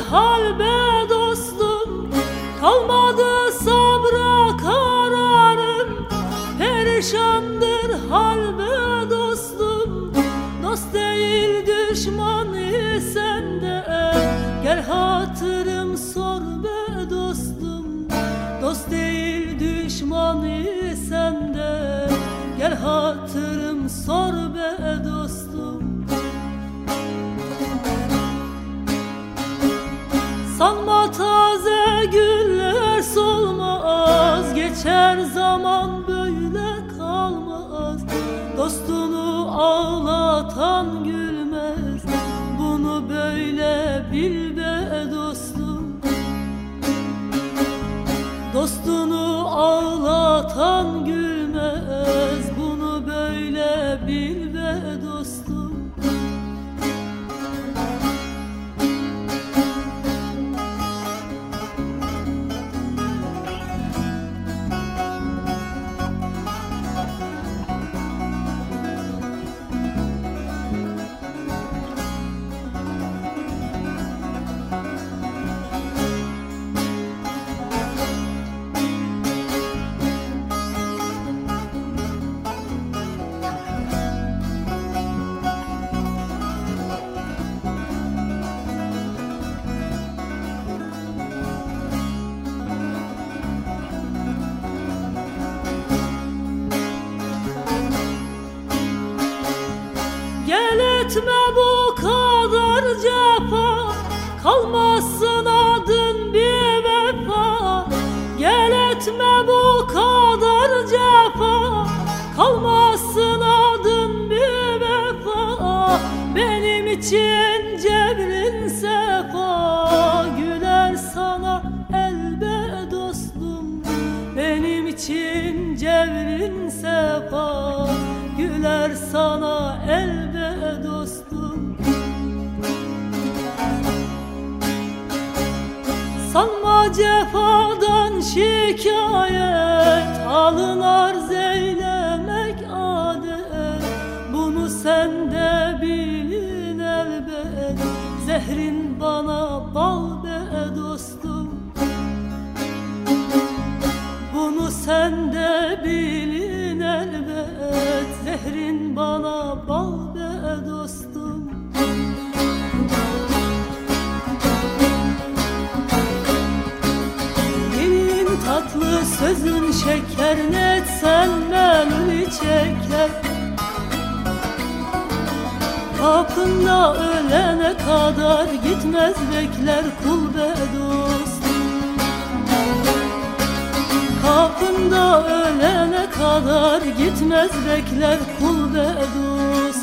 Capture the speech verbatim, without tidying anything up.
hal be dostum, kalmadı sabra kararım. Perişandır hal be dostum, dost değil düşman isen de gel hatırım sor be dostum. Dost değil düşman isen de gel hatırım sor be dostum. Sanma taze güller solmaz, geçer zaman böyle kalmaz. Dostunu ağlatan gülmez, bunu böyle bil be dostum. Dostunu ağlatan gülmez, bunu böyle bil be dostum. Etme bu kadar cefa, kalmazsın adın bir vefa. Gel etme bu kadar cefa, kalmazsın adın bir vefa. Benim için cebrin sefa, güler sana elbe dostum. Benim için cebrin sefa, güler sana elbe dostum. Sanma cefadan şikayet, alın arz eylemek adet. Bunu sen de bilin elbet, zehrin bana bal be dostum. Bunu sen de bilin elbet, zehrin bana bal be dostum. Dilin tatlı sözün şeker, ne etsen meluli çeker. Kapında ölene kadar gitmez bekler kul be dostum. Kapında ölene kadar gitmez bekler kul be dostum.